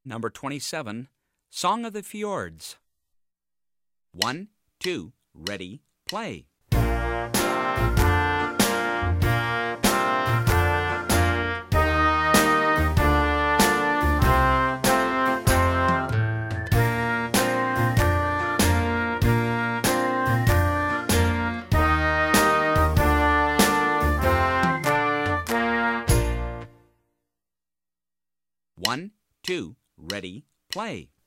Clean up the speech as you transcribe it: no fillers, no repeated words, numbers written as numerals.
number 27, Song of the Fjords. 1, 2, ready, play. One, two, ready, play.